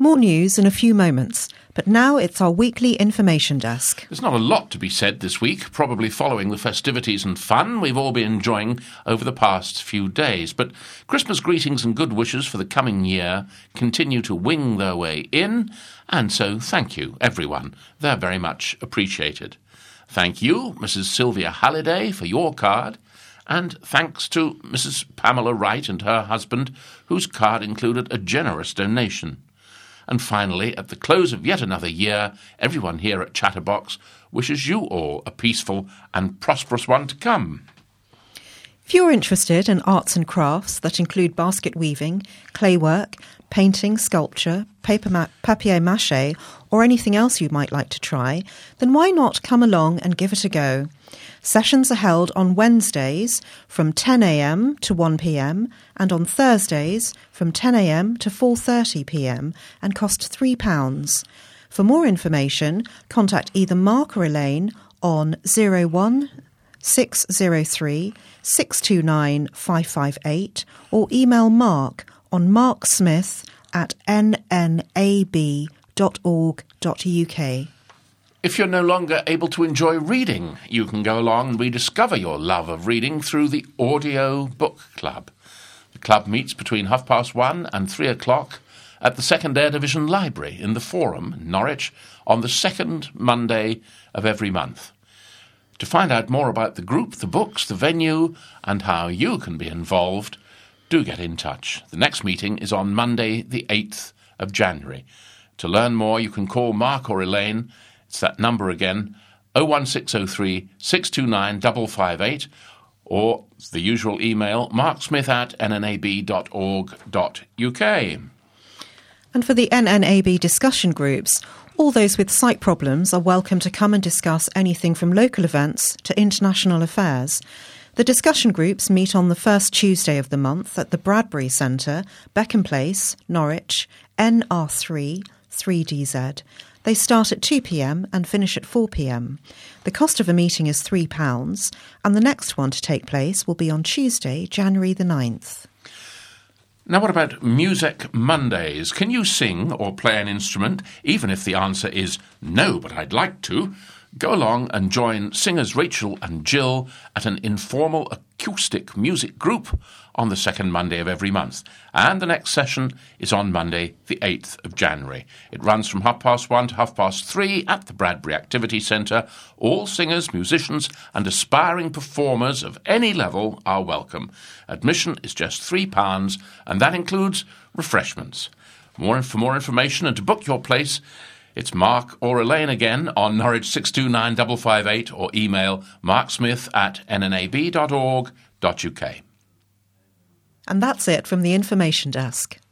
More news in a few moments, but now it's our weekly information desk. There's not a lot to be said this week, probably following the festivities and fun we've all been enjoying over the past few days. But Christmas greetings and good wishes for the coming year continue to wing their way in, and so thank you, everyone. They're very much appreciated. Thank you, Mrs. Sylvia Halliday, for your card. And thanks to Mrs. Pamela Wright and her husband, whose card included a generous donation. And finally, at the close of yet another year, everyone here at Chatterbox wishes you all a peaceful and prosperous one to come. If you're interested in arts and crafts that include basket weaving, clay work, painting, sculpture, papier-mâché, or anything else you might like to try, then why not come along and give it a go? Sessions are held on Wednesdays from 10 a.m. to 1 p.m. and on Thursdays from 10 a.m. to 4:30 p.m. and cost £3. For more information, contact either Mark or Elaine on 01 603 629 558 or email Mark on marksmith@nnab.org.uk. If you're no longer able to enjoy reading, you can go along and rediscover your love of reading through the Audio Book Club. The club meets between 1:30 and 3 o'clock at the 2nd Air Division Library in the Forum, Norwich, on the second Monday of every month. To find out more about the group, the books, the venue, and how you can be involved, do get in touch. The next meeting is on Monday, the 8th of January. To learn more, you can call Mark or Elaine. It's that number again, 01603 629 558, or the usual email, marksmith@nnab.org.uk. And for the NNAB discussion groups, all those with sight problems are welcome to come and discuss anything from local events to international affairs. The discussion groups meet on the first Tuesday of the month at the Bradbury Centre, Beckham Place, Norwich, NR3 3DZ. They start at 2 p.m. and finish at 4 p.m. The cost of a meeting is £3, and the next one to take place will be on Tuesday, January the 9th. Now, what about Music Mondays? Can you sing or play an instrument, even if the answer is no, but I'd like to? Go along and join singers Rachel and Jill at an informal acoustic music group on the second Monday of every month. And the next session is on Monday, the 8th of January. It runs from 1:30 to 3:30 at the Bradbury Activity Centre. All singers, musicians and aspiring performers of any level are welcome. Admission is just £3, and that includes refreshments. For more information and to book your place, it's Mark or Elaine again on Norwich 629 558 or email marksmith@nnab.org.uk. And that's it from the information desk.